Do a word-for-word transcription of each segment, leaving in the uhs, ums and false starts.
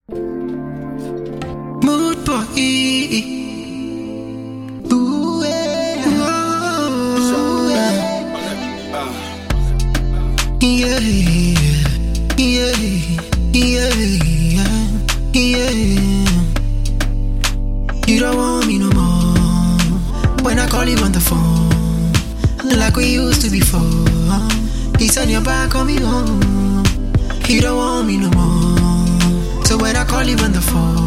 Mood boy. Ooh, yeah. Ooh, yeah. Yeah, yeah, yeah, yeah. You don't want me no more. When I call you on the phone, like we used to before. You turn your back on me home. You don't want me no more. So when I call you on the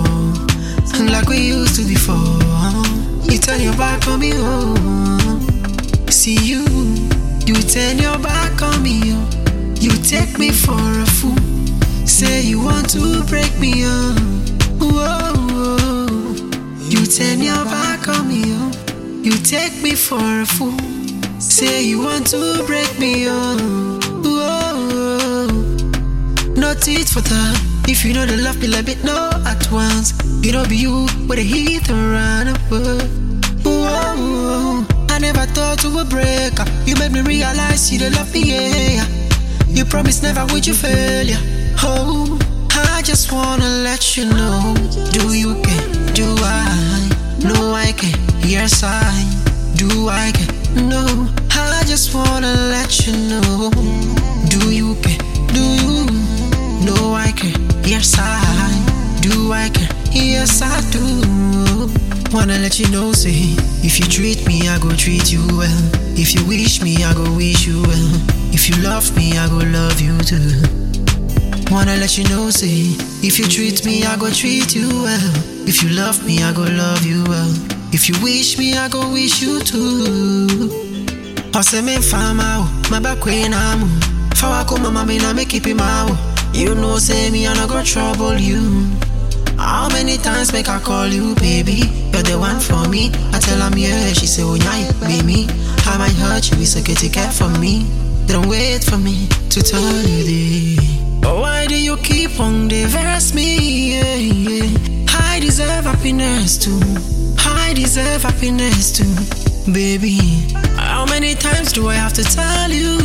phone, like we used to before, you turn your back on me home. See you, you turn your back on me, oh. You take me for a fool. Say you want to break me up. Whoa, whoa. You turn your back on me, oh. You take me for a fool. Say you want to break me up. Whoa, whoa. No teeth for that. If you know the love me like it, no at once. You know be you with a heat and run away. Whoa, whoa. I never thought you would break up. You made me realize you don't love me, yeah. You promised never would you fail, yeah. Oh, I just wanna let you know. Do you care? Do I? No, I care. Yes, I do. I care? No, I just wanna let you know. Do you care? Do you? No, I care. Yes, I do. I care? Yes, I do. Wanna let you know, say, if you treat me, I go treat you well. If you wish me, I go wish you well. If you love me, I go love you too. Wanna let you know, say, if you treat me, I go treat you well. If you love me, I go love you well. If you wish me, I go wish you too. Ose me fama, my back when I'm Fawako mama, me na me keep him out. You know, say me, I no go trouble you. How many times make I call you, baby? You're the one for me. I tell her, yeah, she say, oh, yeah, baby. I might hurt you, it's okay, take care for me. Don't wait for me to tell you this. But why do you keep on divorce me? Yeah, yeah. I deserve happiness too. I deserve happiness too, baby. How many times do I have to tell you?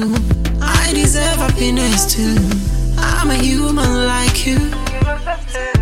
I deserve happiness too. I'm a human like you.